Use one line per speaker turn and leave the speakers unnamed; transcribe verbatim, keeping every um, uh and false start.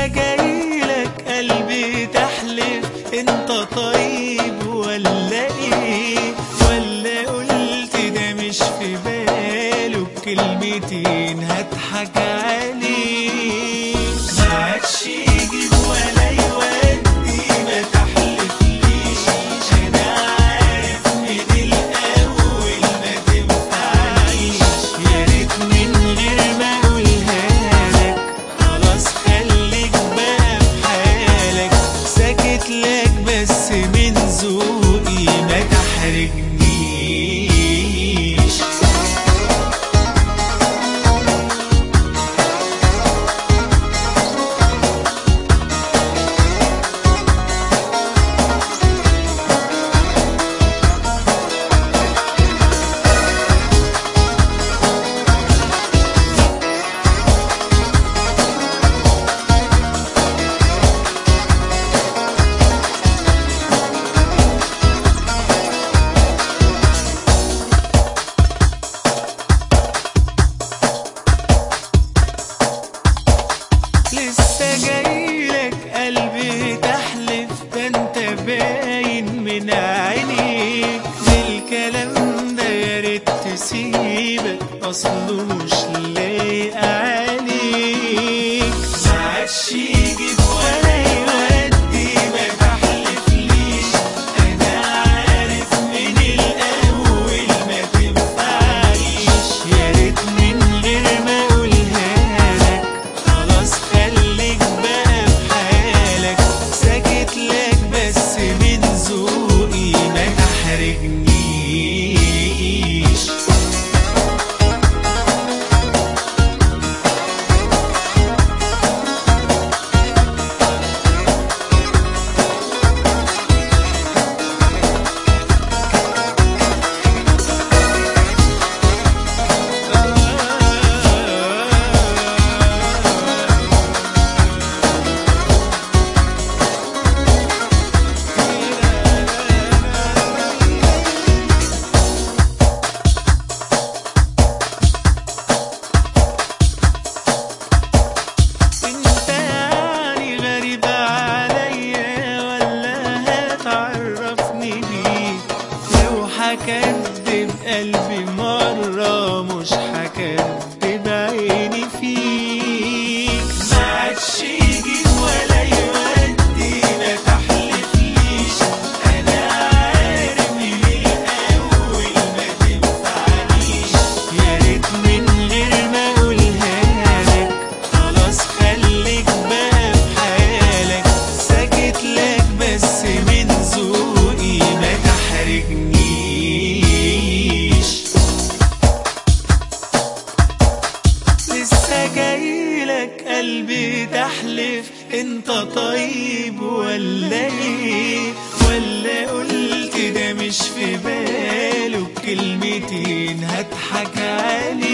جايلك قلبي تحلف انت طيب ولا ايه، ولا قلت ده مش في باله بكلمتين هضحك عليه. معادش يجيب ولا يودي ما تحلفليش، انا عارف من الاول ما تنفعيش. يا ريت من غير ما اقولها لك خلاص خليك بقى بحالك، ساكت لك بس من ذوقي ما تحرجنيش. لسه جايلك قلبي تحلف ده انت باين من عينيك، بالكلام ده يا ريت تسيبك اصله مش لايق عليك. معادش يجيب ولا يودي ما تحلفليش، انا عارف من الاول ما تنفعيش. يا ريت من غير ما اقولها لك خلاص خليك بقى بحالك، ساكت لك بس من ذوقي ما تحرجنيش. انت يعني غريب عليا ولا هتعرفني بيك؟ لو هكدب قلبي مرة مش هكدب عيني فيك. معادش يجيب ولا يودي ما تحلفليش، انا عارف من الاول ما تنفعنيش. يا ريت من غير ما اقولها لك خلاص خليك بقى بحالك، ساكت لك بس من ذوقي ما تحرجنيش. لسه جايلك قلبي تحلف انت طيب ولا ايه، ولا قلت ده مش في باله بكلمتين هضحك عليه.